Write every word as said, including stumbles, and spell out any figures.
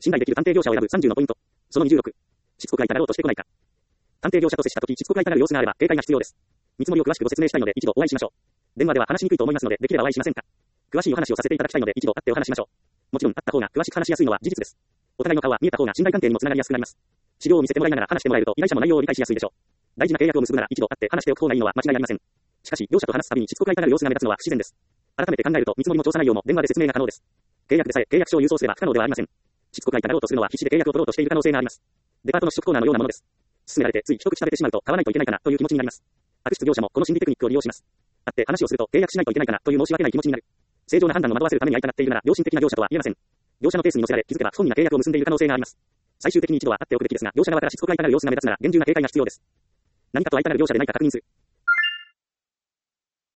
信頼できる探偵業者を選ぶさんじゅうのポイント。そのにじゅうろく。しつこく相手がろうとしてこないか。探偵業者と接したとき、しつこく相手がる様子があれば、警戒が必要です。見積もりを詳しくご説明したいので、一度お会いしましょう。電話では話しにくいと思いますので、できればお会いしませんか。詳しいお話をさせていただきたいので、一度会ってお話しましょう。もちろん、会った方が詳しく話しやすいのは事実です。お互いの顔は見えた方が信頼関係にもつながりやすくなります。資料を見せてもらいながら話してもらえると、依頼者も内容を理解しやすいでしょう。大事な契約を結ぶなら、一度会って話しておく方がいいのは間違いありません。しかし、業者と話すたびにしつこく相手がる様子が目立つのは不自然です。改めて考えると、見積もりも調査内容も電話で説明が可能です。契約でさえ契約書を郵送すれば不可能ではありません。しつこく相手がろうとするのは必死で契約を取ろうとしている可能性があります。デパートの試食コーナーのようなものです。勧められてつい一口食べてしまうと買わないといけないかなという気持ちになります。悪質業者もこの心理テクニックを利用します。会って話をすると契約しないといけないかなという申し訳ない気持ちになる。正常な判断を惑わせるために相手がっているなら良心的な業者とは言えません。業者のペースに乗せられ気づけば不本意な契約を結んでいる可能性があります。最終的に一度は会っておくべきですが、業者側からしつこく相手がる様子が目立つなら厳重な警戒が必要です。何かと相手がる業者でないか確認する。